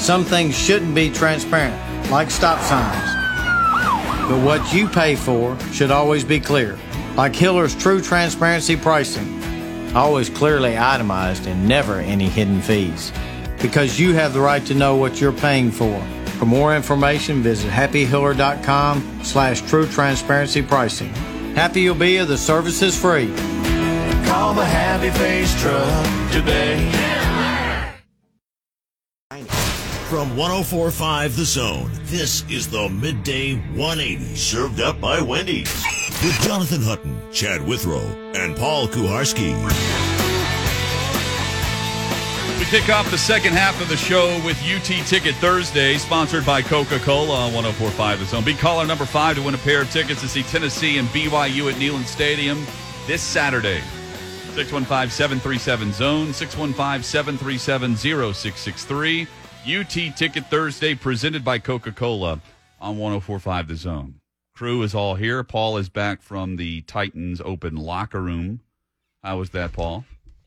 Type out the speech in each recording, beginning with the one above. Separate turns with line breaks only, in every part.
some things shouldn't be transparent, like stop signs. But what you pay for should always be clear, like Hiller's True Transparency Pricing. Always clearly itemized and never any hidden fees. Because you have the right to know what you're paying for. For more information, visit happyhiller.com/true transparency pricing. Happy you'll be, the service is free.
Call the Happy Face Truck today.
From 104.5 The Zone, this is the Midday 180.
Served up by Wendy's.
With Jonathan Hutton, Chad Withrow, and Paul Kuharski.
We kick off the second half of the show with UT Ticket Thursday, sponsored by Coca-Cola on 104.5 The Zone. Be caller number 5 to win a pair of tickets to see Tennessee and BYU at Neyland Stadium this Saturday. 615-737-ZONE, 615-737-0663. UT Ticket Thursday, presented by Coca-Cola on 104.5 The Zone. Crew is all here. Paul is back from the Titans open locker room. How was that, Paul?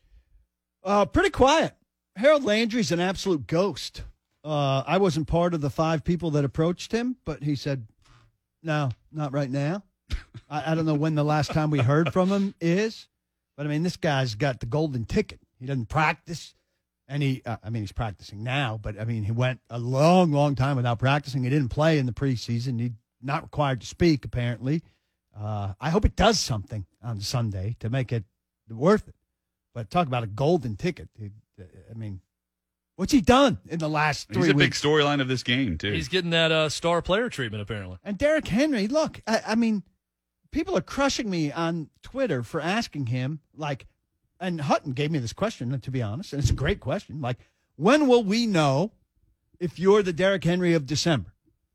Pretty quiet. Harold Landry's an absolute ghost. I wasn't part of the 5 people that approached him, but he said, no, not right now. I don't know when the last time we heard from him is, but, I mean, this guy's got the golden ticket. He doesn't practice, and he's practicing now, but, I mean, he went a long, long time without practicing. He didn't play in the preseason. He's not required to speak, apparently. I hope it does something on Sunday to make it worth it. But talk about a golden ticket. I mean, what's he done in the last 3 weeks?
He's a big storyline of this game, too.
He's getting that star player treatment, apparently.
And Derrick Henry, look, I mean, people are crushing me on Twitter for asking him, like, and Hutton gave me this question, to be honest, and it's a great question. Like, when will we know if you're the Derrick Henry of December?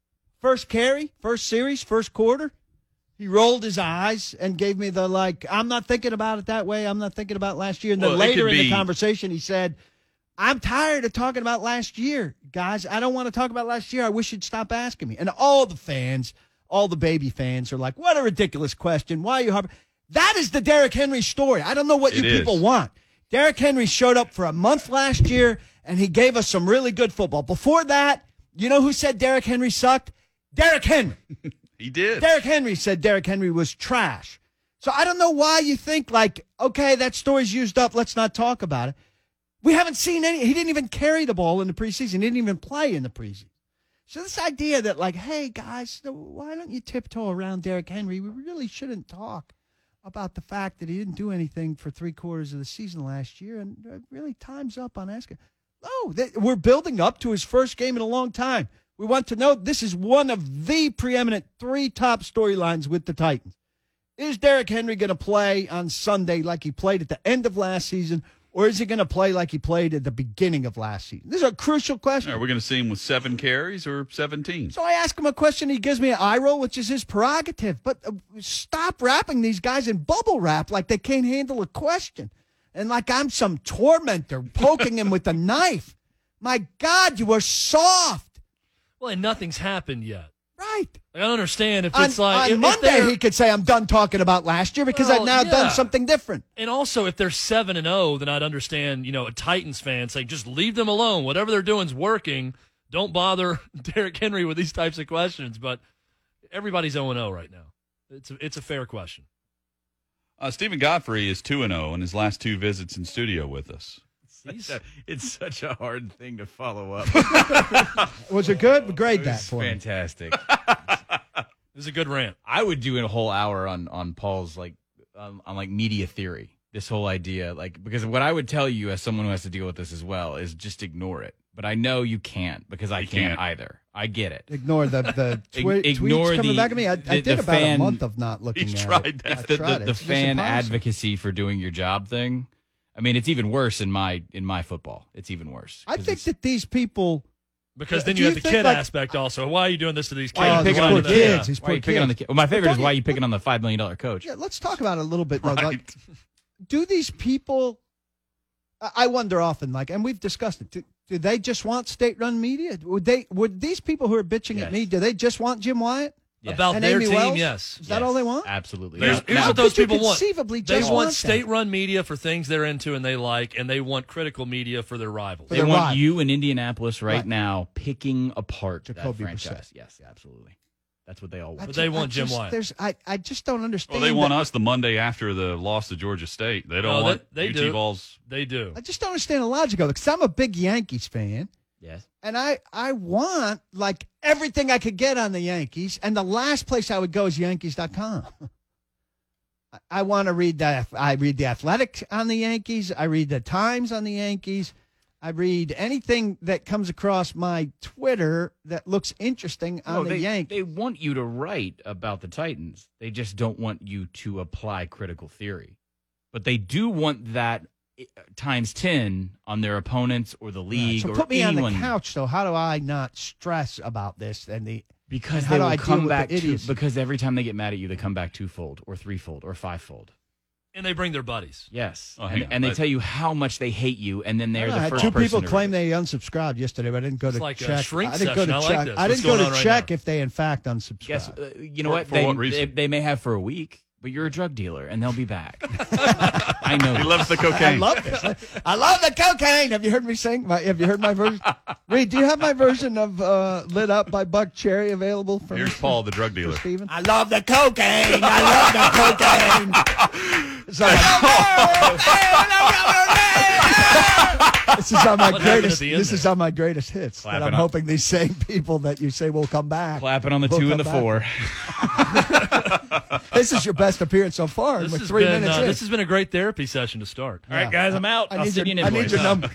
First carry, first series, first quarter? He rolled his eyes and gave me the, like, I'm not thinking about it that way. I'm not thinking about last year. And then later in the conversation, he said, I'm tired of talking about last year, guys. I don't want to talk about last year. I wish you'd stop asking me. And all the fans, all the baby fans are like, what a ridiculous question. Why are you harping? That is the Derrick Henry story. I don't know what you people want. Derrick Henry showed up for a month last year, and he gave us some really good football. Before that, you know who said Derrick Henry sucked? Derrick Henry.
He did.
Derrick Henry said Derrick Henry was trash. So I don't know why you think, like, okay, that story's used up. Let's not talk about it. We haven't seen any. He didn't even carry the ball in the preseason. He didn't even play in the preseason. So this idea that, like, hey, guys, why don't you tiptoe around Derrick Henry? We really shouldn't talk about the fact that he didn't do anything for 3/4 of the season last year. And really, time's up on asking. No, we're building up to his first game in a long time. We want to know this is one of the preeminent 3 top storylines with the Titans. Is Derrick Henry going to play on Sunday like he played at the end of last season, or is he going to play like he played at the beginning of last season? This is a crucial question.
Are we going to see him with 7 carries or 17?
So I ask him a question. He gives me an eye roll, which is his prerogative. But stop wrapping these guys in bubble wrap like they can't handle a question. And like I'm some tormentor poking him with a knife. My God, you are soft.
Well, and nothing's happened yet.
Right.
I don't understand if it's like...
On Monday, he could say, I'm done talking about last year because I've now done something different.
And also, if they're 7-0, then I'd understand, a Titans fan saying, just leave them alone. Whatever they're doing is working. Don't bother Derrick Henry with these types of questions. But everybody's 0-0 right now. It's a fair question.
Stephen Godfrey is 2-0 in his last 2 visits in studio with us.
It's such a hard thing to follow up.
Was it good? Grade that for me.
Fantastic.
It was a good rant.
I would do a whole hour on Paul's on media theory. This whole idea, because what I would tell you as someone who has to deal with this as well is just ignore it. But I know you can't because I can't either. I get it.
Ignore the tweets coming back at me. I did about a month of not looking at it.
The fan advocacy for doing your job thing. I mean, it's even worse in my football. It's even worse.
I think that these people...
Because then you have the kid aspect also. Why are you doing this to these kids?
Why are you picking on the kids?
Why are you picking on the kids? Well, my favorite is why are you picking on the $5 million coach?
Yeah, let's talk about it a little bit. Though.
Right.
Do these people... I wonder often, and we've discussed it, do they just want state-run media? Would these people who are bitching at me, do they just want Jim Wyatt?
Yes.
about
And
their
Amy
team,
Wells?
yes.
Is that all they want?
Absolutely.
Here's
Now-
what those
But you
people want.
conceivably
They
just
want
want that.
state-run media for things they're into and they like, and they want critical media for their rivals.
For
They
their
want
rival.
you in Indianapolis right
Right.
now picking apart
Jacoby
that
Brissett.
franchise. Yes, absolutely. That's what they all want.
But they want Jim
just,
Wyatt.
I just don't understand.
Well, they want
that.
us the Monday after the loss to Georgia State. They don't
No,
want
they
UT
do.
Vols.
They do.
I just don't understand the logic of it because I'm a big Yankees fan.
Yes.
And I want like everything I could get on the Yankees, and the last place I would go is Yankees.com. I want to read that. I read the Athletic on the Yankees. I read the Times on the Yankees. I read anything that comes across my Twitter that looks interesting on the Yankees.
They want you to write about the Titans. They just don't want you to apply critical theory. But they do want that times 10 on their opponents or the league
So
or
put me
anyone.
on the couch, though. How do I not stress about this
Because
and how
they
do
will
I deal
come
with
back
the idiocy?
because every time they get mad at you, they come back twofold or threefold or fivefold.
And they bring their buddies.
Yes.
Oh, hang on.
and they
But-
tell you how much they hate you, and then they're
I
the
had
first
two
person
people
to
claim
read it.
they unsubscribed yesterday, but I didn't go
It's
to
like a
check.
shrink
I didn't go to
session. I like
check.
this.
I
What's
didn't go
going
to
on right
check
now?
if they in fact unsubscribed.
Guess you know
For-
what?
for what reason?
They may have for a week, but you're a drug dealer, and they'll be back. I know.
He loves the
I
cocaine.
love this. I love the cocaine. Have you heard me sing? Have you heard my version? Reed, do you have my version of "Lit Up" by Buck Cherry available for
Here's Paul, the drug dealer.
Steven? I love the cocaine. I love the cocaine. This is on my
What happened at
greatest.
the end
This is
there?
on my greatest hits.
Clapping
That I'm
up.
hoping these same people that you say will come back.
Clapping on the
will
2 and the
come
4.
back. This is your best appearance so far.
This
With
has
3
been
minutes in.
this has been a great therapy session to start.
All right, guys, I'm out.
I
I'll
need
send you
your,
an
I
invoice.
need your number.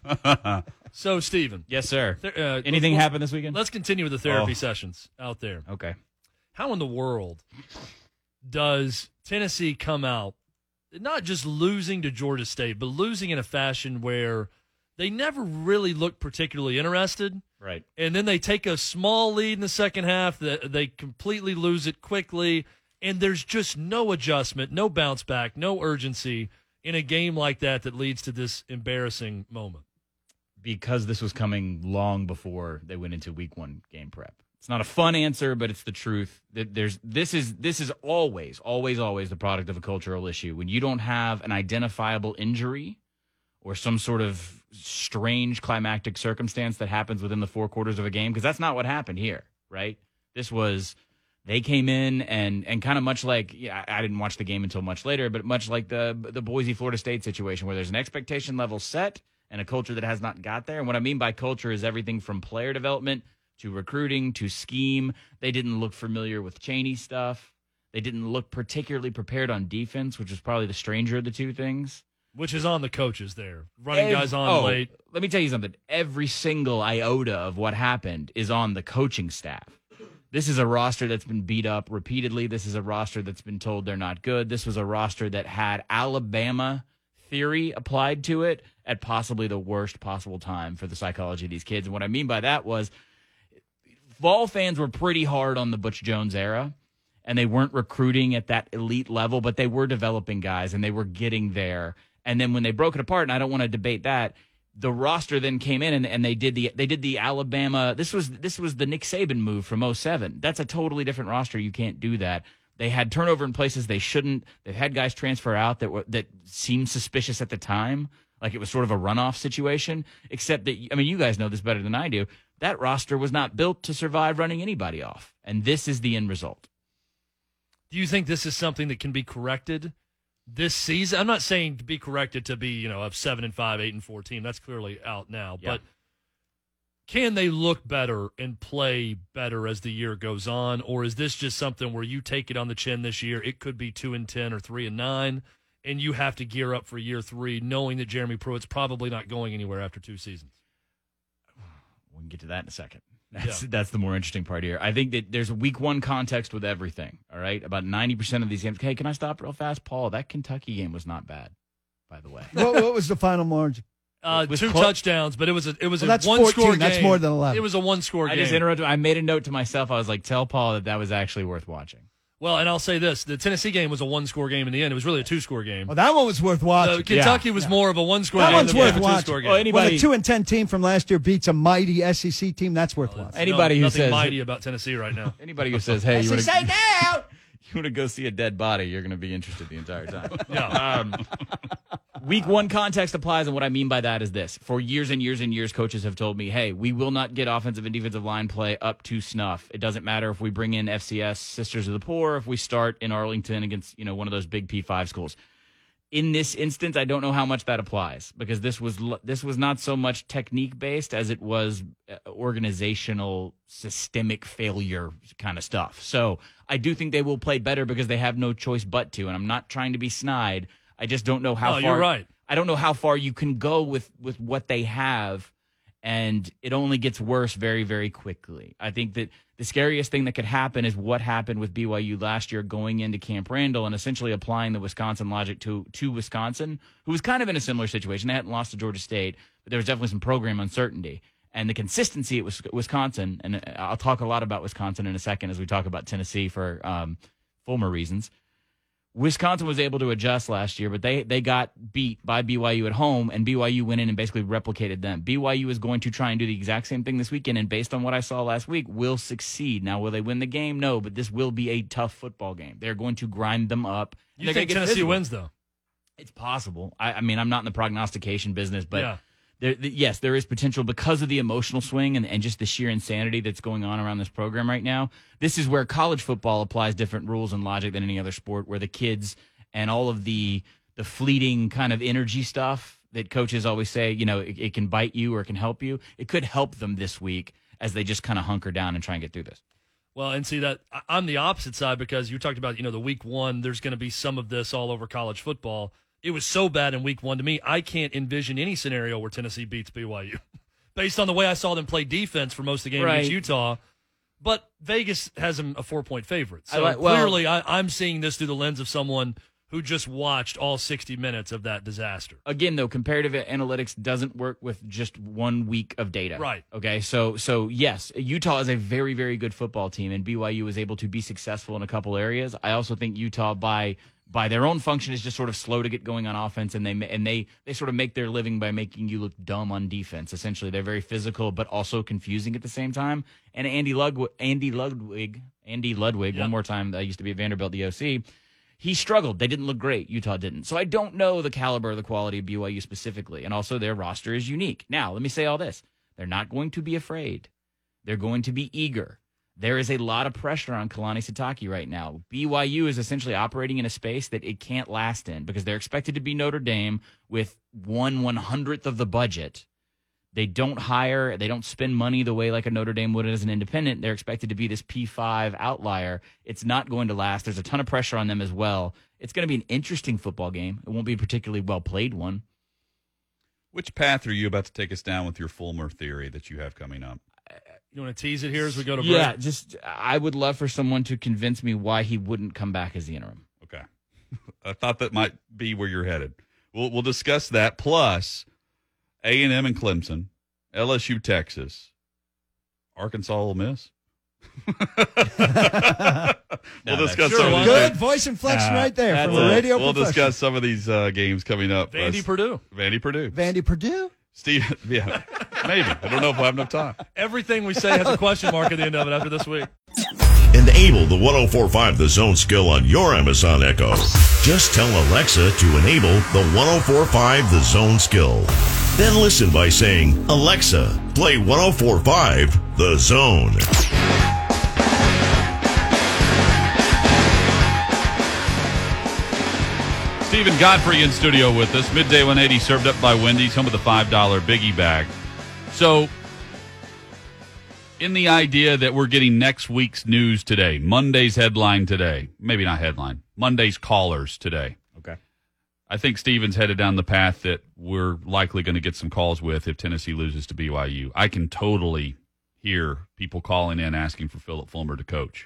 So, Steven,
Yes, sir.
let's-
Anything happen this weekend?
Let's continue with the therapy sessions out there.
Okay.
How in the world does Tennessee come out not just losing to Georgia State, but losing in a fashion where they never really looked particularly interested,
Right.
and then they take a small lead in the second half, they completely lose it quickly, and there's just no adjustment, no bounce back, no urgency in a game like that leads to this embarrassing moment.
Because this was coming long before they went into week 1 game prep. It's not a fun answer, but it's the truth. This is always the product of a cultural issue. When you don't have an identifiable injury or some sort of strange climactic circumstance that happens within the 4 quarters of a game, because that's not what happened here, right? This was, they came in and kind of much like, I didn't watch the game until much later, but much like the Boise Florida State situation where there's an expectation level set and a culture that has not got there. And what I mean by culture is everything from player development to recruiting to scheme. They didn't look familiar with Chaney stuff. They didn't look particularly prepared on defense, which was probably the stranger of the two things.
Which is on the coaches there, running guys on late.
Let me tell you something. Every single iota of what happened is on the coaching staff. This is a roster that's been beat up repeatedly. This is a roster that's been told they're not good. This was a roster that had Alabama theory applied to it at possibly the worst possible time for the psychology of these kids. And what I mean by that was Vol fans were pretty hard on the Butch Jones era, and they weren't recruiting at that elite level, but they were developing guys, and they were getting there. And then when they broke it apart, and I don't want to debate that, the roster then came in and they did the Alabama. This was the Nick Saban move from 2007. That's a totally different roster. You can't do that. They had turnover in places they shouldn't. They've had guys transfer out that seemed suspicious at the time, like it was sort of a runoff situation. Except that, I mean, you guys know this better than I do. That roster was not built to survive running anybody off, and this is the end result.
Do you think this is something that can be corrected this season? I'm not saying to be corrected to be, a 7-5, 8-4 team. That's clearly out now.
Yeah.
But can they look better and play better as the year goes on? Or is this just something where you take it on the chin this year? It could be 2-10 or 3-9, and you have to gear up for year 3, knowing that Jeremy Pruitt's probably not going anywhere after 2 seasons.
We can get to that in a second. That's the more interesting part here. I think that there's a week 1 context with everything, all right? About 90% of these games. Hey, can I stop real fast? Paul, that Kentucky game was not bad, by the way.
What was the final margin?
Was
2
close.
touchdowns, but it was a
that's
one-score
14.
game.
That's more than 11.
It was a one-score
I
game.
just interrupted. I made a note to myself. I was like, tell Paul that was actually worth watching.
Well, and I'll say this. The Tennessee game was a one-score game in the end. It was really a two-score game.
Well, that one was worth watching.
Kentucky was more of a one-score
That
game
one's
than
worth
a
watching.
two-score game.
Well,
When a 2-10 team from last year beats a mighty SEC team, that's worth watching.
Anybody who
nothing
says
mighty about Tennessee right now.
Anybody who says, "Hey, you want
SEC now!"
to go see a dead body," you're going to be interested the entire time.
Yeah.
Week 1 context applies, and what I mean by that is this. For years and years and years, coaches have told me, hey, we will not get offensive and defensive line play up to snuff. It doesn't matter if we bring in FCS, Sisters of the Poor, if we start in Arlington against one of those big P5 schools. In this instance, I don't know how much that applies, because this was not so much technique-based as it was organizational, systemic failure kind of stuff. So I do think they will play better because they have no choice but to, and I'm not trying to be snide. I just don't know how far.
You're right.
I don't know how far you can go with what they have, and it only gets worse very, very quickly. I think that the scariest thing that could happen is what happened with BYU last year going into Camp Randall and essentially applying the Wisconsin logic to Wisconsin, who was kind of in a similar situation. They hadn't lost to Georgia State, but there was definitely some program uncertainty. And the consistency at Wisconsin, and I'll talk a lot about Wisconsin in a second as we talk about Tennessee for Fulmer reasons. Wisconsin was able to adjust last year, but they got beat by BYU at home, and BYU went in and basically replicated them. BYU is going to try and do the exact same thing this weekend, and based on what I saw last week, will succeed. Now, will they win the game? No, but this will be a tough football game. They're going to grind them up.
You think Tennessee wins, though?
It's possible. I mean, I'm not in the prognostication business, but
yeah.
Yes, there is potential because of the emotional swing and just the sheer insanity that's going on around this program right now. This is where college football applies different rules and logic than any other sport, where the kids and all of the fleeting kind of energy stuff that coaches always say, it can bite you or it can help you. It could help them this week as they just kind of hunker down and try and get through this.
Well, and see that I'm the opposite side, because you talked about, the week 1, there's going to be some of this all over college football. It was so bad in week 1 to me, I can't envision any scenario where Tennessee beats BYU based on the way I saw them play defense for most of the game against Utah. But Vegas has them a 4-point favorite. So clearly I'm seeing this through the lens of someone who just watched all 60 minutes of that disaster.
Again, though, comparative analytics doesn't work with just 1 week of data.
Right.
Okay, so yes, Utah is a very, very good football team, and BYU was able to be successful in a couple areas. I also think Utah, by their own function, is just sort of slow to get going on offense, and they sort of make their living by making you look dumb on defense. Essentially, they're very physical but also confusing at the same time. And Andy Ludwig,
Yep.
one more time, I used to be at Vanderbilt, the OC. He struggled. They didn't look great. Utah didn't. So I don't know the caliber or the quality of BYU specifically, and also their roster is unique. Now, let me say all this. They're not going to be afraid. They're going to be eager. There is a lot of pressure on Kalani Sitake right now. BYU is essentially operating in a space that it can't last in because they're expected to be Notre Dame with 1/100th of the budget. They don't hire, they don't spend money the way like a Notre Dame would as an independent. They're expected to be this P5 outlier. It's not going to last. There's a ton of pressure on them as well. It's going to be an interesting football game. It won't be a particularly well-played one.
Which path are you about to take us down with your Fulmer theory that you have coming up?
You want to tease it here as we go to break?
Yeah, I would love for someone to convince me why he wouldn't come back as the interim.
Okay. I thought that might be where you're headed. We'll discuss that, plus A&M and Clemson, LSU, Texas, Arkansas, Ole Miss. We'll discuss some of these.
Good voice inflection right there from a radio
We'll
professional.
discuss some of these games coming up.
Vandy, Purdue.
Vandy, Purdue?
Steve, yeah, maybe. I don't know if we'll have enough time.
Everything we say has a question mark at the end of it after this week.
Enable the 104.5 The Zone skill on your Amazon Echo. Just tell Alexa to enable the 104.5 The Zone skill. Then listen by saying, Alexa, play 104.5 The Zone.
Stephen Godfrey in studio with us. Midday 180 served up by Wendy's, home of the $5 Biggie Bag. So, in the idea that we're getting next week's news today, Monday's headline today, maybe not headline, Monday's callers today.
Okay.
I think Stephen's headed down the path that we're likely going to get some calls with if Tennessee loses to BYU. I can totally hear people calling in asking for Philip Fulmer to coach.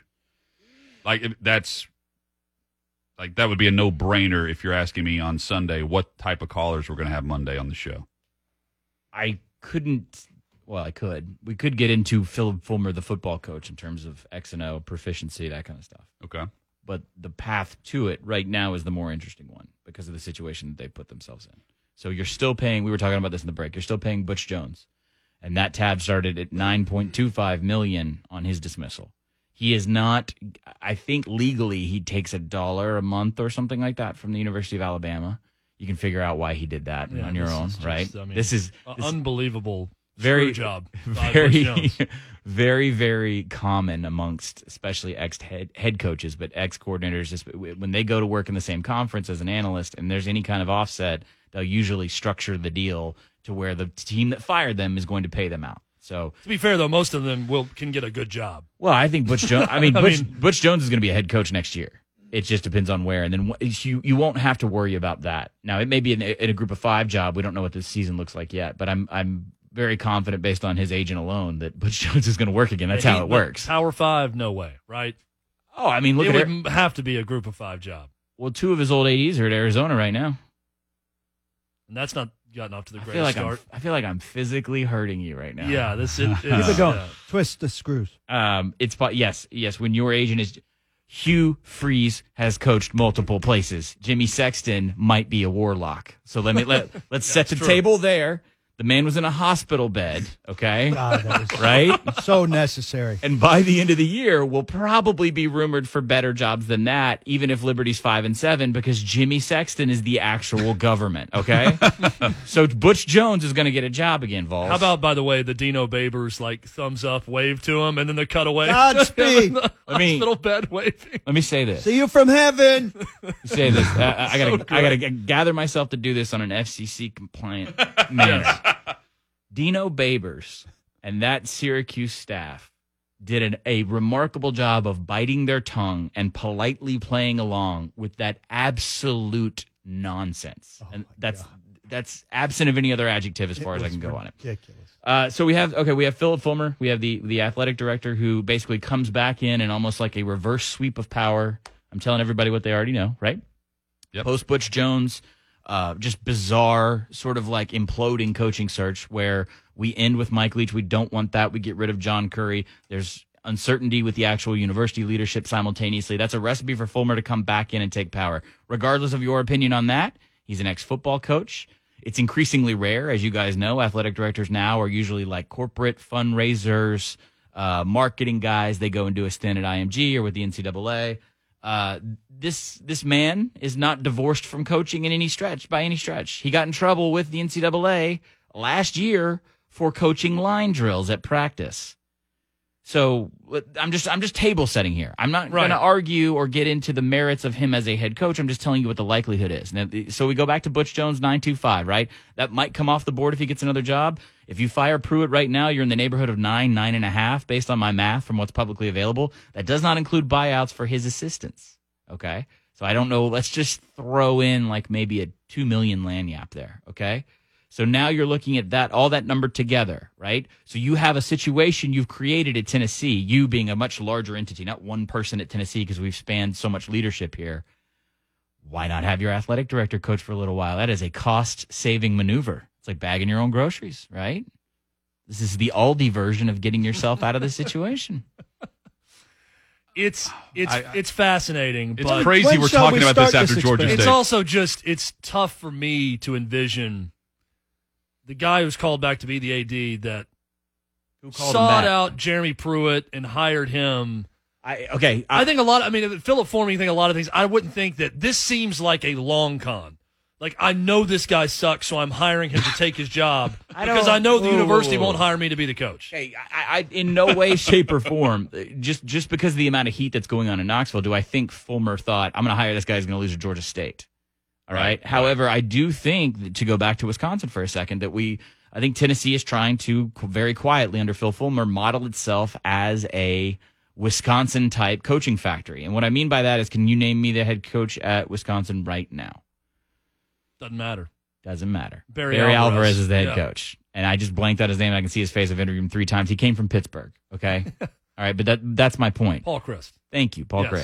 That would be a no-brainer if you're asking me on Sunday what type of callers we're going to have Monday on the show.
I couldn't. Well, I could. We could get into Philip Fulmer, the football coach, in terms of X and O proficiency, that kind of stuff.
Okay.
but the path to it right now is the more interesting one because of the situation that they put themselves in. So you're still paying, we were talking about this in the break, you're still paying Butch Jones. And that tab started at $9.25 million on his dismissal. He is not, I think legally he takes $1 a month or something like that from the University of Alabama. You can figure out why he did that on your own, right? This is
unbelievable.
Very
job.
Very, very common amongst especially ex-head coaches, but ex-coordinators. Just when they go to work in the same conference as an analyst and there's any kind of offset, they'll usually structure the deal to where the team that fired them is going to pay them out. So
to be fair, though, most of them can get a good job.
Well, I think Butch Jones. Butch Jones is going to be a head coach next year. It just depends on where, and then you won't have to worry about that. Now, it may be in a group of 5 job. We don't know what this season looks like yet, but I'm very confident based on his agent alone that Butch Jones is going to work again. That's how it works.
Power 5, no way, right?
Oh, I mean, look at it.
It would have to be a group of 5 job.
Well, 2 of his old ADs are at Arizona right now.
And that's not gotten off to the greatest start.
I feel like I'm physically hurting you right now.
Yeah,
keep it going. Yeah. Twist the screws.
Yes. When your agent is Hugh Freeze has coached multiple places. Jimmy Sexton might be a warlock. So let's set the table there. The man was in a hospital bed, okay?
God, that was
right?
So necessary.
And by the end of the year, we'll probably be rumored for better jobs than that, even if Liberty's 5-7, because Jimmy Sexton is the actual government, okay? So Butch Jones is going to get a job again, Vols.
How about, by the way, the Dino Babers, thumbs up, wave to him, and then the cutaway?
Godspeed.
Hospital bed waving.
Let me say this.
See you from heaven.
Say this. I gotta gather myself to do this on an FCC compliant manner. Dino Babers and that Syracuse staff did a remarkable job of biting their tongue and politely playing along with that absolute nonsense. And that's absent of any other adjective as far as I can go on it.
Ridiculous.
So we have Philip Fulmer. We have the athletic director who basically comes back in and almost like a reverse sweep of power. I'm telling everybody what they already know, right?
Yep.
Post Butch Jones. Just bizarre, sort of like imploding coaching search where we end with Mike Leach. We don't want that. We get rid of John Curry. There's uncertainty with the actual university leadership simultaneously. That's a recipe for Fulmer to come back in and take power. Regardless of your opinion on that, he's an ex-football coach. It's increasingly rare, as you guys know. Athletic directors now are usually like corporate fundraisers, marketing guys. They go and do a stint at IMG or with the NCAA. This man is not divorced from coaching by any stretch. He got in trouble with the NCAA last year for coaching line drills at practice. So I'm just table setting here. I'm not going to argue or get into the merits of him as a head coach. I'm just telling you what the likelihood is. Now, so we go back to Butch Jones 925, right? That might come off the board if he gets another job. If you fire Pruitt right now, you're in the neighborhood of 9.5 based on my math from what's publicly available. That does not include buyouts for his assistants. Okay, so I don't know. Let's just throw in like maybe a $2 million lagniappe there. Okay. So now you're looking at all that number together, right? So you have a situation you've created at Tennessee, you being a much larger entity, not one person at Tennessee, because we've spanned so much leadership here. Why not have your athletic director coach for a little while? That is a cost-saving maneuver. It's like bagging your own groceries, right? This is the Aldi version of getting yourself out of the situation.
It's fascinating.
It's crazy we're talking about this after Georgia State.
It's also it's tough for me to envision the guy who's called back to be the AD that sought out Jeremy Pruitt and hired him. I think a lot. Philip Fulmer, you think a lot of things. I wouldn't think that this seems like a long con. Like, I know this guy sucks, so I'm hiring him to take his job because I know the university won't hire me to be the coach.
Hey, I in no way, shape, or form, just because of the amount of heat that's going on in Knoxville, do I think Fulmer thought, I'm going to hire this guy who's going to lose to Georgia State. All right. However, I do think, to go back to Wisconsin for a second, that I think Tennessee is trying to very quietly under Phil Fulmer model itself as a Wisconsin-type coaching factory. And what I mean by that is, can you name me the head coach at Wisconsin right now?
Doesn't matter.
Doesn't matter.
Barry
Alvarez is the head coach. And I just blanked out his name, and I can see his face. I've interviewed him 3 times. He came from Pittsburgh, okay? All right, but that's my point.
Paul Christ.
Thank you, Paul Christ.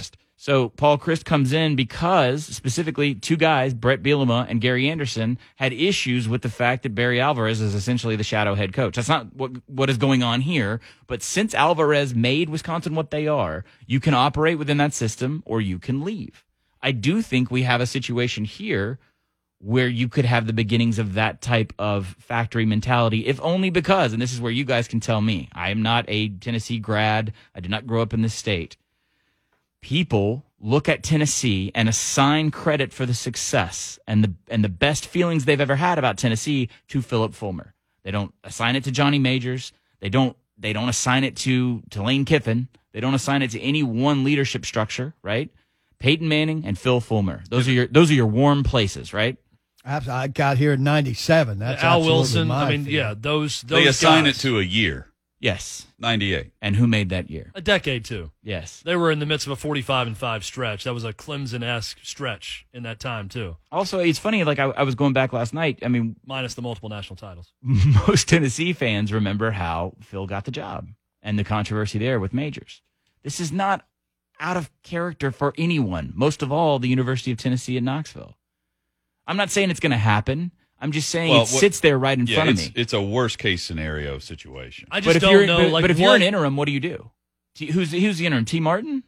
So Paul Chryst comes in because specifically two guys, Brett Bielema and Gary Anderson, had issues with the fact that Barry Alvarez is essentially the shadow head coach. That's not what is going on here. But since Alvarez made Wisconsin what they are, you can operate within that system or you can leave. I do think we have a situation here where you could have the beginnings of that type of factory mentality, if only because, and this is where you guys can tell me, I am not a Tennessee grad. I did not grow up in this state. People look at Tennessee and assign credit for the success and the best feelings they've ever had about Tennessee to Philip Fulmer. They don't assign it to Johnny Majors. They don't assign it to Lane Kiffin. They don't assign it to any one leadership structure, right? Peyton Manning and Phil Fulmer. Those are your warm places, right?
I got here in '97. That's
Al Wilson.
my
I mean,
field.
yeah, those
They assign
guys.
it to a year,
Yes.
98.
And who made that year?
A decade, too.
Yes.
They were in the midst of a 45-5 stretch. That was a Clemson-esque stretch in that time, too,
Also, it's funny, like I was going back last night. I mean,
minus the multiple national titles.
most Tennessee fans remember how Phil got the job and the controversy there with Majors. This is not out of character for anyone, most of all the University of Tennessee at Knoxville. I'm not saying it's going to happen. I'm just saying it sits there right in front of me.
It's a worst-case scenario situation.
I just don't know.
But if you're an interim, what do you do? Who's the interim? T. Martin?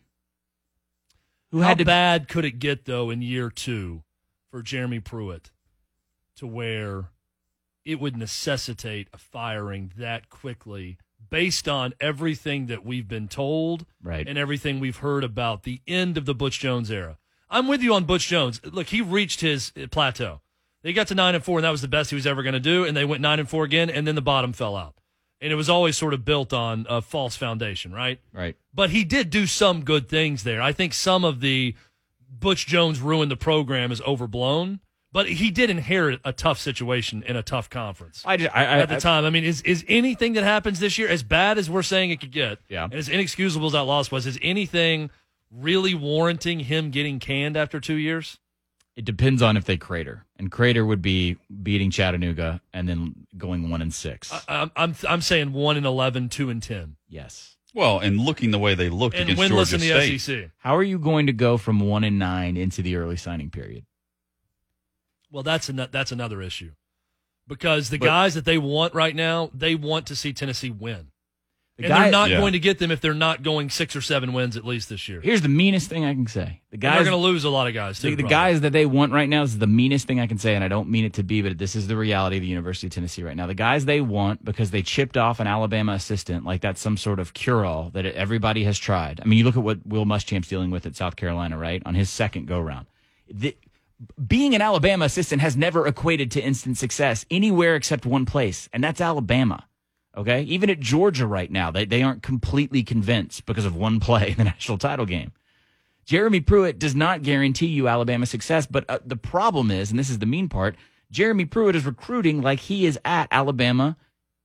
How bad could it get, though, in year 2 for Jeremy Pruitt to where it would necessitate a firing that quickly based on everything that we've been told and everything we've heard about the end of the Butch Jones era? I'm with you on Butch Jones. Look, he reached his plateau. They got to 9-4, and that was the best he was ever going to do, and they went 9-4 again, and then the bottom fell out. And it was always sort of built on a false foundation, right?
Right.
But he did do some good things there. I think some of the Butch Jones ruined the program is overblown, but he did inherit a tough situation in a tough conference at the time. I mean, is anything that happens this year, as bad as we're saying it could get, and as inexcusable as that loss was, is anything really warranting him getting canned after 2 years?
It depends on if they crater, and crater would be beating Chattanooga and then going 1-6.
I'm saying 1-11, 2-10.
Yes.
Well, and looking the way they looked
And
against
winless
Georgia
in the
State.
SEC.
How are you going to go from 1-9 into the early signing period?
Well, that's another issue, because the guys that they want right now, they want to see Tennessee win. They're not going to get them if they're not going 6 or 7 wins at least this year.
Here's the meanest thing I can say.
They're going to lose a lot of guys, too.
The guys that they want right now is the meanest thing I can say, and I don't mean it to be, but this is the reality of the University of Tennessee right now. The guys they want because they chipped off an Alabama assistant like that's some sort of cure-all that everybody has tried. I mean, you look at what Will Muschamp's dealing with at South Carolina, right, on his second go-round. Being an Alabama assistant has never equated to instant success anywhere except one place, and that's Alabama. Okay, even at Georgia right now, they aren't completely convinced because of one play in the national title game. Jeremy Pruitt does not guarantee you Alabama success, but the problem is, and this is the mean part, Jeremy Pruitt is recruiting like he is at Alabama,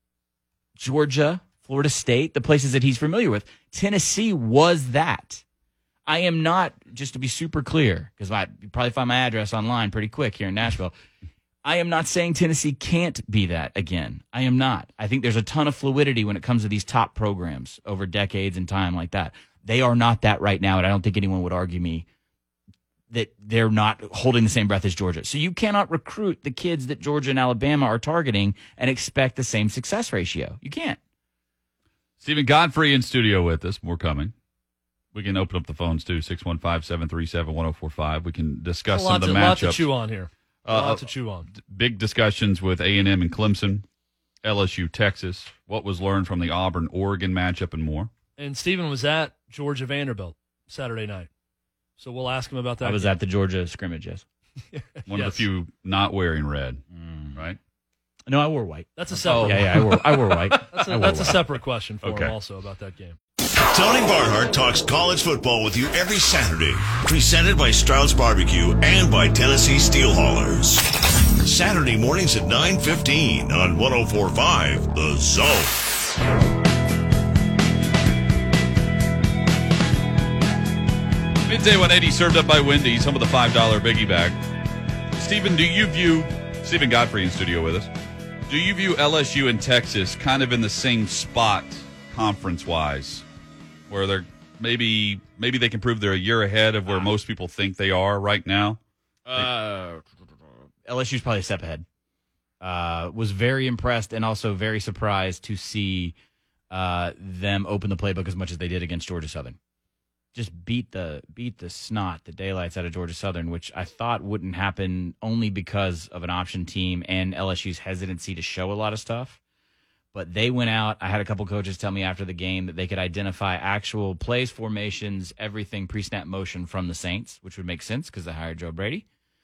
Georgia, Florida State, the places that he's familiar with. Tennessee was that. I am not, just to be super clear, because you probably find my address online pretty quick here in Nashville. I am not saying Tennessee can't be that again. I am not. I think there's a ton of fluidity when it comes to these top programs over decades and time like that. They are not that right now, and I don't think anyone would argue me that they're not holding the same breath as Georgia. So you cannot recruit the kids that Georgia and Alabama are targeting and expect the same success ratio. You can't.
Stephen Godfrey in studio with us. More coming. We can open up the phones, too, 615-737-1045. We can discuss some of the matchups.
Lots to chew on here. Lots to chew on.
Big discussions with A&M and Clemson, LSU, Texas, what was learned from the Auburn-Oregon matchup, and more.
And Stephen was at Georgia Vanderbilt Saturday night. So we'll ask him about that.
I was at the Georgia scrimmage, yes.
One of the few not wearing red, right?
No, I wore white.
That's a separate
I wore white.
That's a separate question for him also about that game.
Tony Barnhart talks college football with you every Saturday. Presented by Strauss Barbecue and by Tennessee Steel Haulers. Saturday mornings at 9:15 on 104.5 The Zone.
Midday 180 served up by Wendy's, some of the $5 biggie bag. Stephen Godfrey in studio with us. Do you view LSU and Texas kind of in the same spot conference-wise, where they're maybe they can prove they're a year ahead of where most people think they are right now?
LSU's probably a step ahead. Was very impressed and also very surprised to see them open the playbook as much as they did against Georgia Southern. Just beat the snot, the daylights out of Georgia Southern, which I thought wouldn't happen only because of an option team and LSU's hesitancy to show a lot of stuff. But they went out. I had a couple coaches tell me after the game that they could identify actual plays, formations, everything pre-snap motion from the Saints, which would make sense because they hired Joe Brady.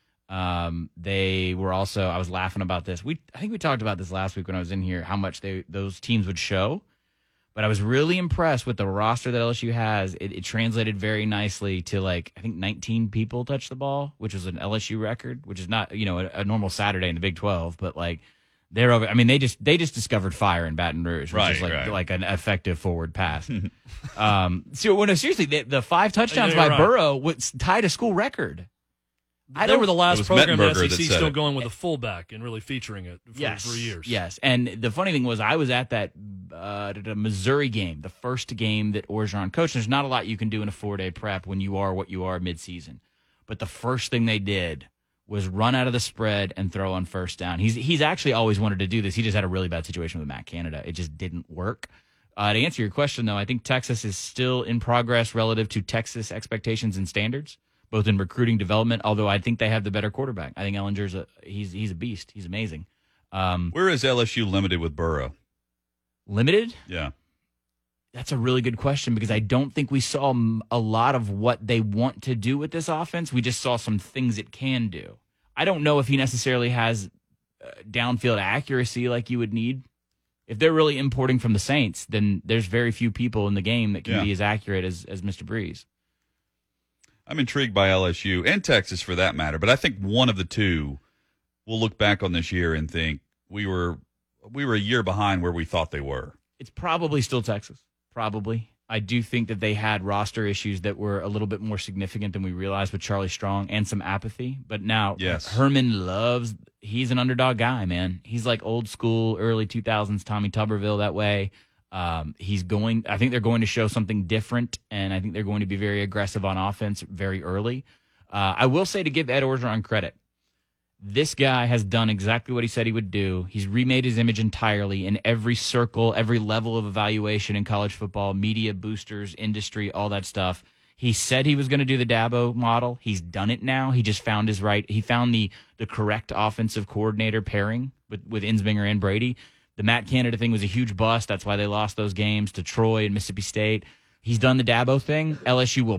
They were also, I was laughing about this. I think we talked about this last week when I was in here, how much those teams would show. But I was really impressed with the roster that LSU has. It translated very nicely to I think 19 people touched the ball, which was an LSU record, which is not, a normal Saturday in the Big 12, but they're over. I mean, they just discovered fire in Baton Rouge, which is like an effective forward pass. Seriously, the 5 touchdowns by Burrow tied a school record.
They were the last program in
Mettenberger
the SEC still going with a fullback and really featuring it for years.
Yes, and the funny thing was I was at that Missouri game, the first game that Orgeron coached. There's not a lot you can do in a 4-day prep when you are what you are midseason. But the first thing they did was run out of the spread and throw on first down. He's actually always wanted to do this. He just had a really bad situation with Matt Canada. It just didn't work. To answer your question, though, I think Texas is still in progress relative to Texas expectations and standards, both in recruiting development, although I think they have the better quarterback. I think Ellinger's he's a beast. He's amazing.
Where is LSU limited with Burrow?
Limited?
Yeah.
That's a really good question because I don't think we saw a lot of what they want to do with this offense. We just saw some things it can do. I don't know if he necessarily has downfield accuracy like you would need. If they're really importing from the Saints, then there's very few people in the game that can be as accurate as Mr. Breeze.
I'm intrigued by LSU and Texas for that matter, but I think one of the two will look back on this year and think we were a year behind where we thought they were.
It's probably still Texas. Probably. I do think that they had roster issues that were a little bit more significant than we realized with Charlie Strong and some apathy. But now Herman he's an underdog guy, man. He's like old school, early 2000s Tommy Tuberville that way. I think they're going to show something different, and I think they're going to be very aggressive on offense very early. I will say, to give Ed Orgeron credit, this guy has done exactly what he said he would do. He's remade his image entirely in every circle, every level of evaluation in college football, media, boosters, industry, all that stuff. He said he was going to do the Dabo model. He's done it now. He just found he found the correct offensive coordinator pairing with Insminger and Brady. The Matt Canada thing was a huge bust. That's why they lost those games to Troy and Mississippi State. He's done the Dabo thing. LSU will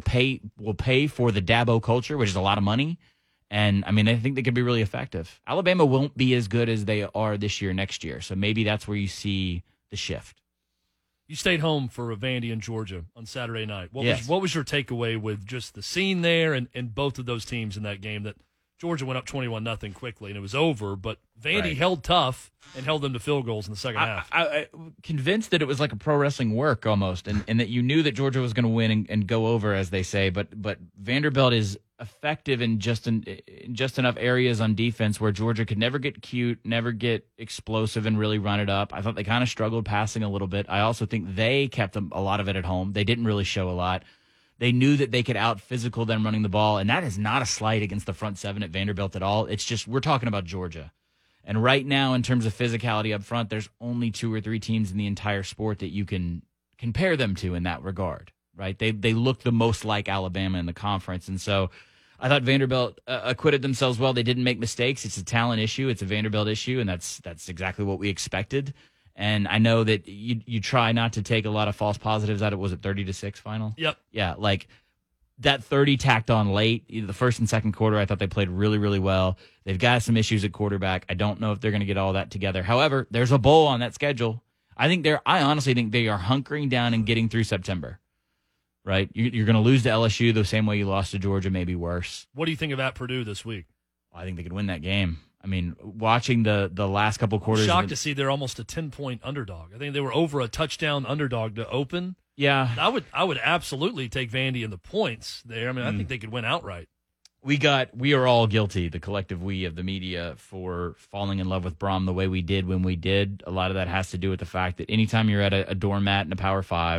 pay for the Dabo culture, which is a lot of money. And, I mean, I think they could be really effective. Alabama won't be as good as they are this year, next year. So maybe that's where you see the shift.
You stayed home for Vandy in Georgia on Saturday night.
Yes.
What was your takeaway with just the scene there and both of those teams in that game? That Georgia went up 21-0 quickly, and it was over, but Vandy held tough and held them to field goals in the second half.
I convinced that it was like a pro wrestling work almost, and that you knew that Georgia was going to win and go over, as they say, but Vanderbilt is effective in just enough areas on defense where Georgia could never get cute, never get explosive and really run it up. I thought they kind of struggled passing a little bit. I also think they kept a lot of it at home. They didn't really show a lot. They knew that they could out-physical them running the ball, and that is not a slight against the front seven at Vanderbilt at all. It's just we're talking about Georgia. And right now, in terms of physicality up front, there's only 2 or 3 teams in the entire sport that you can compare them to in that regard, right? They look the most like Alabama in the conference, and so I thought Vanderbilt acquitted themselves well. They didn't make mistakes. It's a talent issue. It's a Vanderbilt issue, and that's exactly what we expected. And I know that you try not to take a lot of false positives out of, was it 30-6 final?
Yep.
Yeah, like that 30 tacked on late, the first and second quarter, I thought they played really, really well. They've got some issues at quarterback. I don't know if they're going to get all that together. However, there's a bowl on that schedule. I honestly think they are hunkering down and getting through September. Right? You're going to lose to LSU the same way you lost to Georgia, maybe worse.
What do you think about Purdue this week?
I think they could win that game. I mean, watching the last couple quarters.
I'm shocked to see they're almost a 10-point underdog. I think they were over a touchdown underdog to open.
Yeah.
I would absolutely take Vandy in the points there. I mean, I think they could win outright.
We are all guilty, the collective we of the media, for falling in love with Brom the way we did when we did. A lot of that has to do with the fact that anytime you're at a doormat in a Power 5,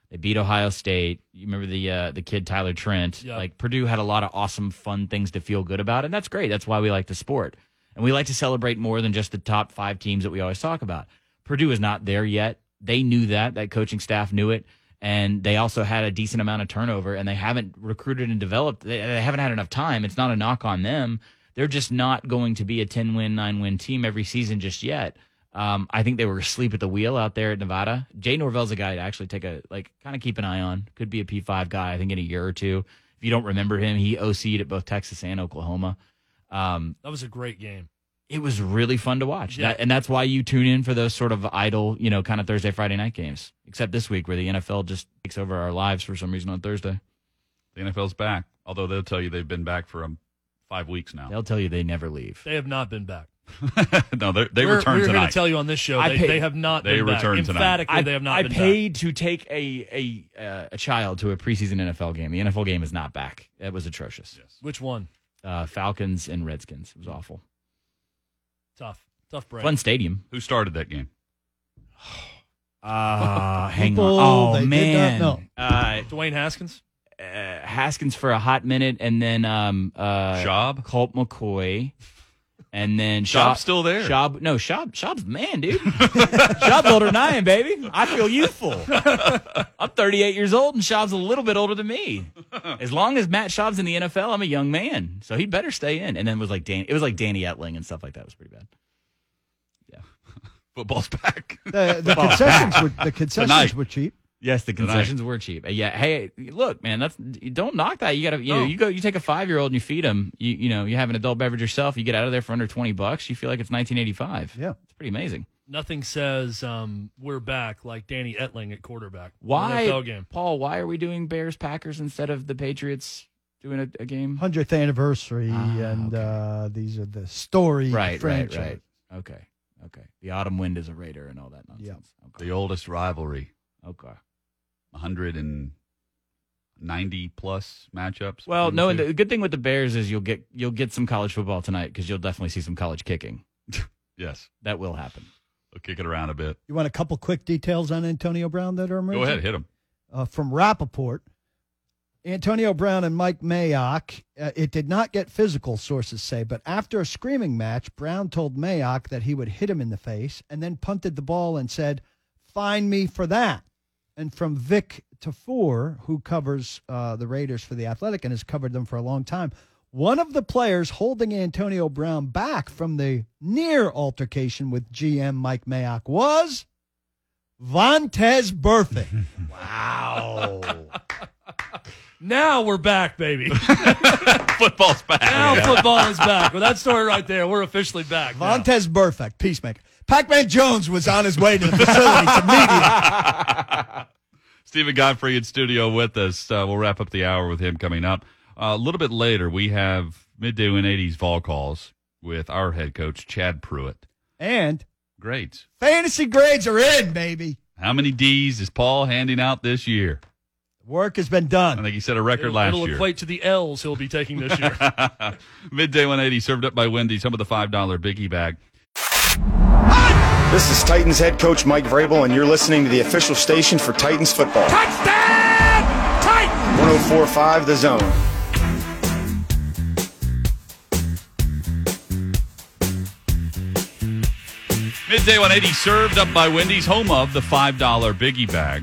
They beat Ohio State. You remember the kid Tyler Trent.
Yep.
Like Purdue had a lot of awesome, fun things to feel good about, and that's great. That's why we like the sport, and we like to celebrate more than just the top 5 teams that we always talk about. Purdue is not there yet. They knew that. That coaching staff knew it, and they also had a decent amount of turnover, and they haven't recruited and developed. They haven't had enough time. It's not a knock on them. They're just not going to be a 10-win, 9-win team every season just yet. I think they were asleep at the wheel out there at Nevada. Jay Norvell's a guy to actually kind of keep an eye on. Could be a P5 guy, I think, in a year or two. If you don't remember him, he OC'd at both Texas and Oklahoma.
That was a great game.
It was really fun to watch.
Yeah.
And that's why you tune in for those sort of idle, kind of Thursday, Friday night games. Except this week where the NFL just takes over our lives for some reason on Thursday.
The NFL's back, although they'll tell you they've been back for 5 weeks now.
They'll tell you they never leave.
They have not been back.
No, they
We're
return
going
tonight.
to tell you on this show,
I paid-
they have not
They
been back.
return tonight.
Emphatically, they have not been
I paid to take a child to a preseason NFL game. The NFL game is not back. It was atrocious.
back. Which one?
Falcons and Redskins. It was awful.
Tough break.
Fun stadium.
Who started that game?
Hang
People,
on. Oh,
they did
man.
not
Dwayne Haskins?
Haskins for a hot minute, and then
Schaub?
Colt McCoy. And then
Schaub's still there.
Schaub's the man, dude. Schaub's older than I am, baby. I feel youthful. I'm 38 years old, and Schaub's a little bit older than me. As long as Matt Schaub's in the NFL, I'm a young man, so he better stay in. And then it was like Danny Etling and stuff like that. It was pretty bad. Yeah,
Football's back.
The concessions
Tonight.
were cheap.
Yes, the concessions were cheap. Yeah, hey, look, man, don't knock that. You got to, you take a 5-year-old and you feed him. You have an adult beverage yourself. You get out of there for under $20. You feel like it's 1985.
Yeah,
it's pretty amazing.
Nothing says we're back like Danny Etling at quarterback.
Why,
NFL game.
Paul? Why are we doing Bears Packers instead of the Patriots doing a game?
100th anniversary, and these are the story franchise.
Right. Okay. The autumn wind is a Raider and all that nonsense.
Yeah.
Okay.
The oldest rivalry.
Okay.
190 plus matchups.
Well,
between
no,
the
and
two.
the good thing with the Bears is you'll get some college football tonight because you'll definitely see some college kicking.
Yes,
That will happen.
they'll kick it around a bit.
You want a couple quick details on Antonio Brown that are emerging?
Go ahead, hit him.
From Rappaport, Antonio Brown and Mike Mayock, it did not get physical, sources say, but after a screaming match, Brown told Mayock that he would hit him in the face and then punted the ball and said, "Find me for that." And from Vic Tafur, who covers the Raiders for The Athletic and has covered them for a long time, one of the players holding Antonio Brown back from the near altercation with GM Mike Mayock was Vontaze Burfict.
Wow.
Now we're back, baby.
Football's back.
Now football is back. With that story right there, we're officially back. now.
Vontaze Burfict, peacemaker. Pac-Man Jones was on his way to the facility to meet him.
Stephen Godfrey in studio with us. We'll wrap up the hour with him coming up. A little bit later, we have Midday 180's Vol Calls with our head coach, Chad Pruitt.
And
Grades.
fantasy grades are in, baby.
How many D's is Paul handing out this year?
Work has been
I
done.
think he set a record last
It'll
year.
equate to the L's he'll be taking this year.
Midday 180 served up by Wendy's, some of the $5 biggie bag.
This is Titans head coach Mike Vrabel, and you're listening to the official station for Titans football. Touchdown! Titans! 104.5 The Zone.
Midday 180 served up by Wendy's, home of the $5 biggie bag.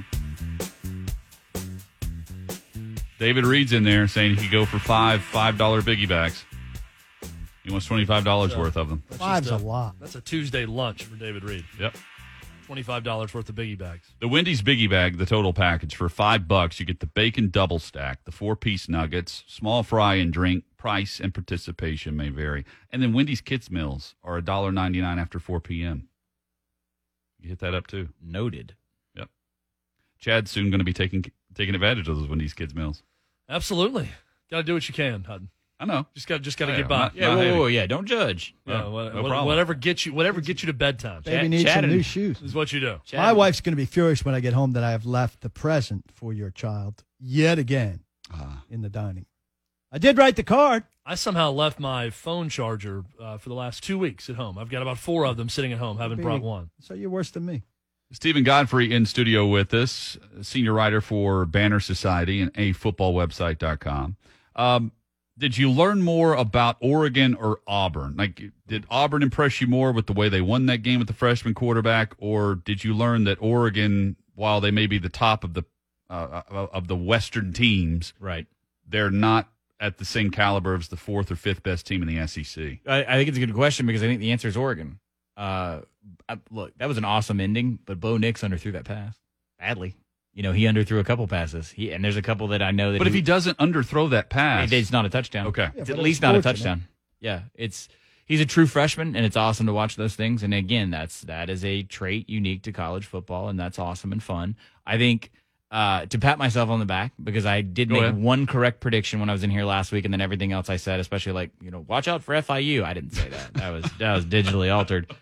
David Reed's in there saying he could go for $5 biggie bags. He wants $25 worth of them.
That's
Five's
just
a lot.
That's a Tuesday lunch for David Reed.
Yep.
$25 worth of biggie bags.
The Wendy's biggie bag, the total package, for $5, you get the bacon double stack, the 4-piece nuggets, small fry and drink. Price and participation may vary. And then Wendy's kids meals are $1.99 after 4 p.m. You hit that up too.
Noted.
Yep. Chad's soon going to be taking advantage of those Wendy's kids meals.
Absolutely. Got to do what you can, Hutton.
I know.
Just got to
Hey,
get by.
I'm not-
Yeah, whoa, yeah. Don't judge.
Yeah,
no problem.
whatever gets you to bedtime
Baby needs
Chad
some
and-
new shoes.
is what you do.
My wife's going to be furious when I get home that I have left the present for your child yet again in the dining. I did write the card.
I somehow left my phone charger for the last 2 weeks at home. I've got about 4 of them sitting at home. Haven't brought one.
So you're worse than me.
Stephen Godfrey in studio with us, senior writer for Banner Society and afootballwebsite.com. Did you learn more about Oregon or Auburn? Like, did Auburn impress you more with the way they won that game with the freshman quarterback, or did you learn that Oregon, while they may be the top of the Western teams,
Right.
they're not at the same caliber as the fourth or fifth best team in the SEC?
I think it's a good question because I think the answer is Oregon. Look, that was an awesome ending, but Bo Nix underthrew that pass badly. He underthrew a couple passes. And there's a couple that I know that.
But if he doesn't underthrow that pass,
it's not a touchdown.
Okay,
it's at least not a touchdown. Yeah, he's a true freshman, and it's awesome to watch those things. And again, that is a trait unique to college football, and that's awesome and fun. I think to pat myself on the back because I did make one correct prediction when I was in here last week, and then everything else I said, especially watch out for FIU. I didn't say that. That was digitally altered.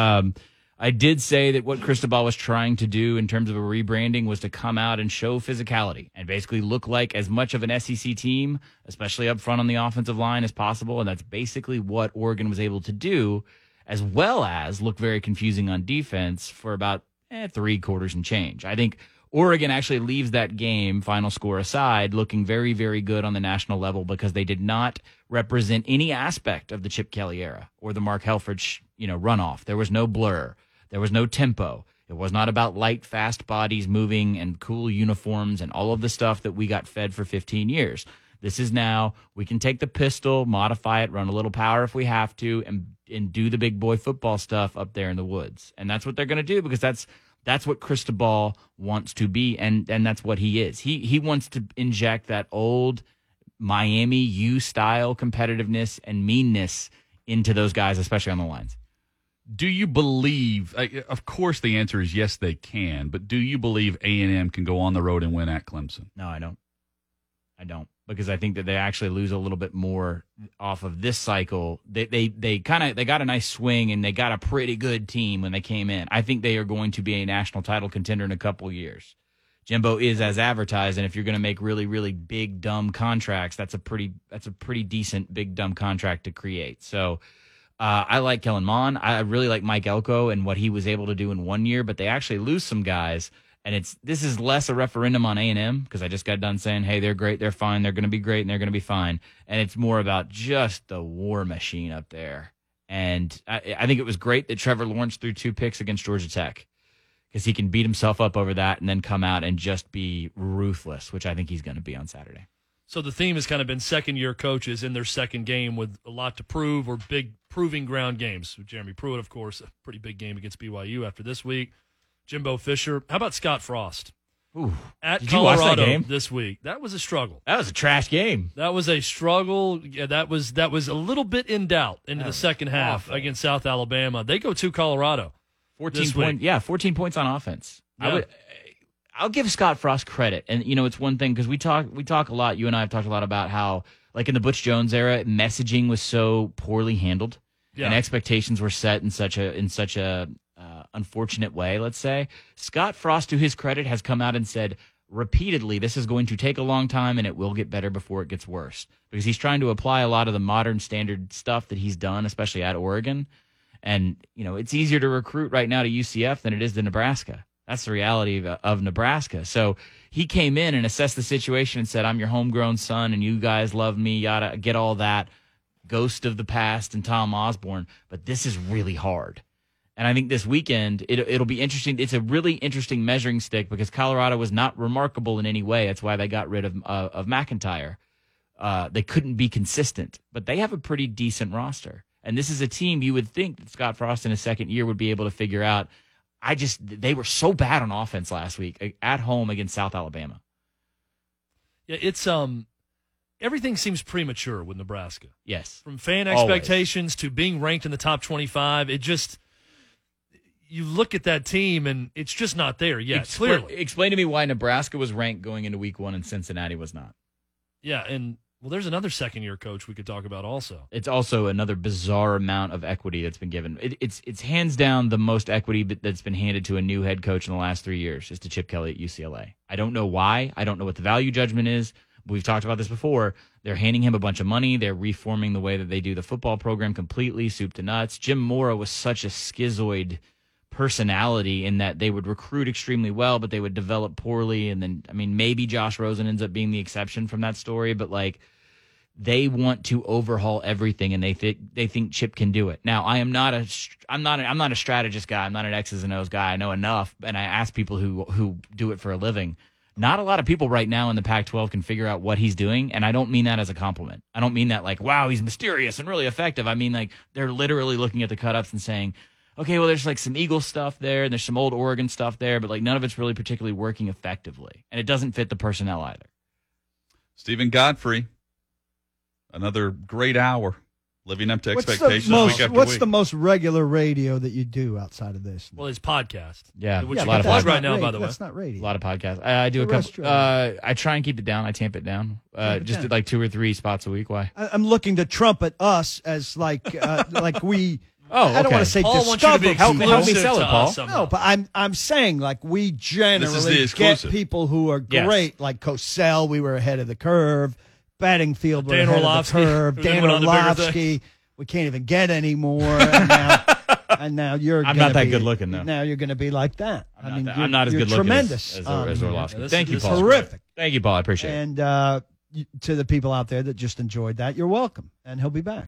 I did say that what Cristobal was trying to do in terms of a rebranding was to come out and show physicality and basically look like as much of an SEC team, especially up front on the offensive line, as possible. And that's basically what Oregon was able to do, as well as look very confusing on defense for about 3 quarters and change. I think Oregon actually leaves that game, final score aside, looking very, very good on the national level because they did not represent any aspect of the Chip Kelly era or the Mark Helfrich, runoff. There was no blur. There was no tempo. It was not about light, fast bodies moving and cool uniforms and all of the stuff that we got fed for 15 years. This is now, we can take the pistol, modify it, run a little power if we have to, and do the big boy football stuff up there in the woods. And that's what they're going to do because that's what Cristobal wants to be, and that's what he is. He wants to inject that old Miami U-style competitiveness and meanness into those guys, especially on the lines.
Do you believe, of course the answer is yes, they can, but do you believe A&M can go on the road and win at Clemson?
No, I don't. Because I think that they actually lose a little bit more off of this cycle. They got a nice swing and they got a pretty good team when they came in. I think they are going to be a national title contender in a couple years. Jimbo is as advertised, and if you're going to make really, really big dumb contracts, that's a pretty decent big dumb contract to create. So I like Kellen Mond. I really like Mike Elko and what he was able to do in 1 year, but they actually lose some guys. And this is less a referendum on A&M because I just got done saying, hey, they're great, they're fine, they're going to be great, and they're going to be fine. And it's more about just the war machine up there. And I think it was great that Trevor Lawrence threw 2 picks against Georgia Tech because he can beat himself up over that and then come out and just be ruthless, which I think he's going to be on Saturday.
So the theme has kind of been second-year coaches in their second game with a lot to prove or big proving ground games. Jeremy Pruitt, of course, a pretty big game against BYU after this week. Jimbo Fisher. How about Scott Frost?
Ooh.
At
Did you watch
Colorado
that game?
This week. That was a struggle.
That was a trash game.
That was a struggle. Yeah, that was a little bit in doubt into the second half against South Alabama. They go to Colorado.
14 points on offense.
Yeah.
I'll give Scott Frost credit. And, it's one thing because we talk a lot, you and I have talked a lot about how, like in the Butch Jones era, messaging was so poorly handled and expectations were set in such a unfortunate way, let's say. Scott Frost, to his credit, has come out and said repeatedly, this is going to take a long time and it will get better before it gets worse. Because he's trying to apply a lot of the modern standard stuff that he's done, especially at Oregon. And, it's easier to recruit right now to UCF than it is to Nebraska. That's the reality of Nebraska. So he came in and assessed the situation and said, I'm your homegrown son and you guys love me, yada, get all that. Ghost of the past and Tom Osborne. But this is really hard. And I think this weekend, it'll be interesting. It's a really interesting measuring stick because Colorado was not remarkable in any way. That's why they got rid of McIntyre. They couldn't be consistent. But they have a pretty decent roster. And this is a team you would think that Scott Frost in his second year would be able to figure out. They were so bad on offense last week at home against South Alabama.
Yeah, it's everything seems premature with Nebraska.
Yes.
From fan expectations to being ranked in the top 25, you look at that team and it's just not there yet, clearly.
Explain to me why Nebraska was ranked going into week 1 and Cincinnati was not.
Yeah, and there's another second-year coach we could talk about also.
It's also another bizarre amount of equity that's been given. It's hands down the most equity that's been handed to a new head coach in the last 3 years is to Chip Kelly at UCLA. I don't know why. I don't know what the value judgment is. We've talked about this before. They're handing him a bunch of money. They're reforming the way that they do the football program completely, soup to nuts. Jim Mora was such a schizoid personality in that they would recruit extremely well, but they would develop poorly. And then, I mean, maybe Josh Rosen ends up being the exception from that story, but like they want to overhaul everything, and they think Chip can do it. Now, I'm not a strategist guy. I'm not an X's and O's guy. I know enough, and I ask people who do it for a living. Not a lot of people right now in the Pac-12 can figure out what he's doing, and I don't mean that as a compliment. I don't mean that like, wow, he's mysterious and really effective. I mean like they're literally looking at the cut-ups and saying, okay, well, there's like some Eagles stuff there, and there's some old Oregon stuff there, but like none of it's really particularly working effectively, and it doesn't fit the personnel either.
Stephen Godfrey, another great hour, living up to expectations week after week.
What's the most regular radio that you do outside of this?
Well, his podcast.
Yeah,
which
a
you
lot
can
of
plug
podcasts.
right now, by the way.
That's not radio.
A lot of podcasts. I do a couple. I try and keep it down. I tamp it down. Just did like 2 or 3 spots a week. Why?
I'm looking to trumpet us as like we.
Oh,
I don't want to say
Paul wants you to be
discover.
Help me
exclusive
sell it,
to
Paul.
us somehow.
No, but I'm saying like we
This is the
generally get
exclusive.
people who are
Yes.
great, like Cosell. We were ahead of the curve. Batting field were
Dan
ahead
Orlovsky,
of the curve.
who
Dan
went on to bigger
Orlovsky. We can't even get anymore. And now you're.
I'm
gonna
not that
be-
good looking, though.
Now you're going to be like that.
I'm not as
you're
good looking
tremendous
as Orlovsky.
This
Thank you,
is
Paul.
terrific.
Thank you, Paul. I appreciate it.
And to the people out there that just enjoyed that, you're welcome. And he'll be back.